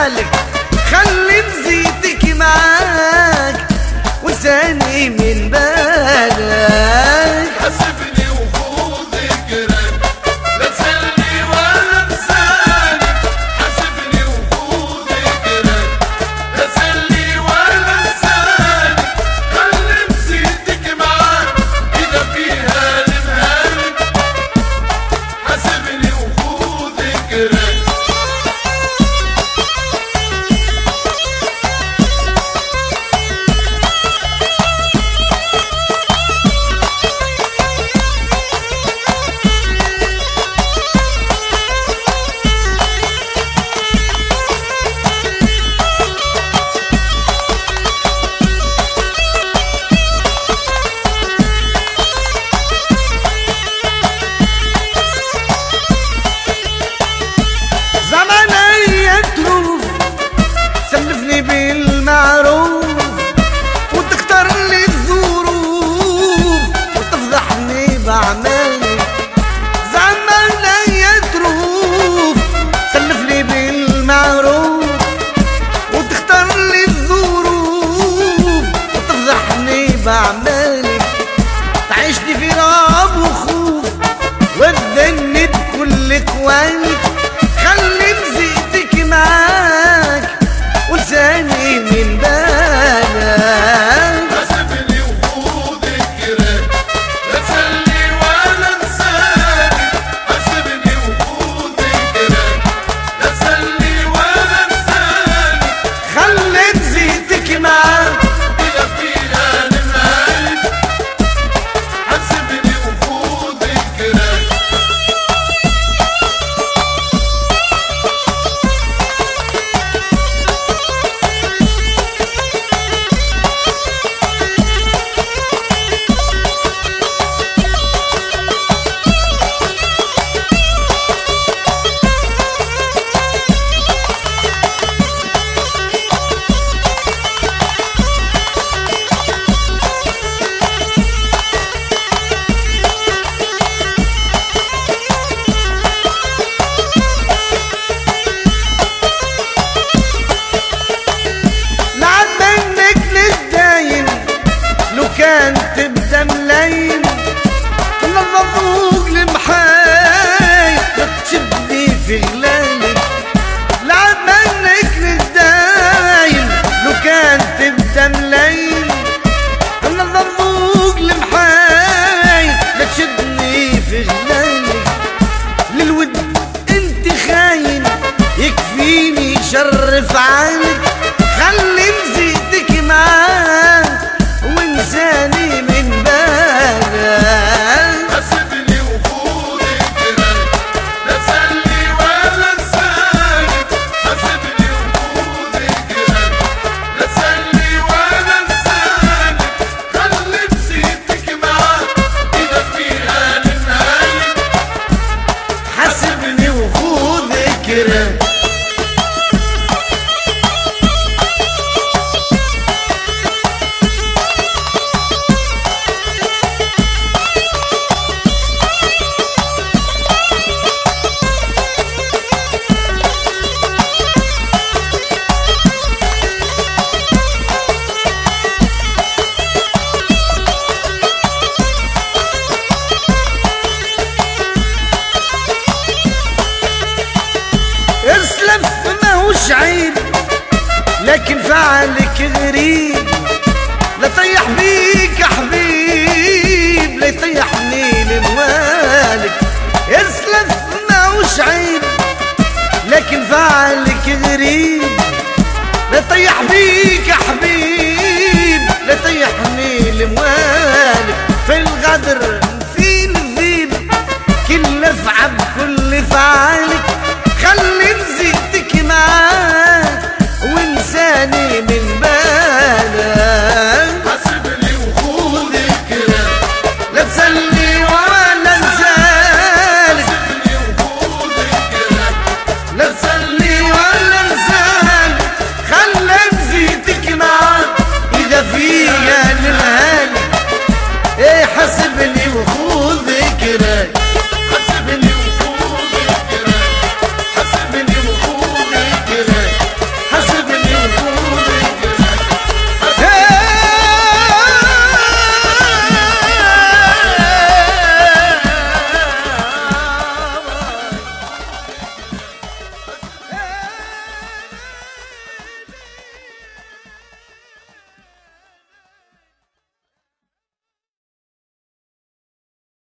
حالك، خلي نزيدك معاك وساني من بالك. حاسبني وخذ ذكرك لا تسلني ولا تنساني، حاسبني وخذ ذكرك لا تسلني ولا تنساني، خلي نزيدك معاك إذا فيها المهالك، حاسبني وخذ ذكرك. سلفني بالمعروف وتختار لي الظروف وتفضحني بعمالي، زماني يتروف. سلفني بالمعروف وتختار لي الظروف وتفضحني بعمالي، تعيشني في رعب وخوف وتذنب كل اخوانك، خلي نزيدك معاك ولساني من بالك. حاسبني وخذ ذكرك لا تسلني ولا تنساني، حاسبني وخذ ذكرك لا تسلني ولا تنساني، خلي نزيدك معاك إذا فيها المهالك، حاسبني وخذ ذكرك. كان تبدا ملايين كنا نضوق المحاي لا تشدني في غلالك، لعب منك للدايم. لو كان تبدا ملايين كنا نضوق المحاي لا تشدني في غلالك، للود انت خاين يكفيني شر فعالك، خلي نزيدك معاك وانساني من بالك. حاسبني وخذ ذكرك لا تسلني ولا تنساني، حاسبني وخذ ذكرك لا تسلني ولا تنساني، خلي نزيدك معاك إذا فيها المهالك، حاسبني وخذ ذكرك. اسلف ماهوش عيب لكن فعلك غريب، لا طيح بيك يا حبيب لا يطيحني لموالك. اسلف ماهوش عيب لكن فعلك غريب، لا طيح بيك يا حبيب لا يطيحني لموالك. في الغدر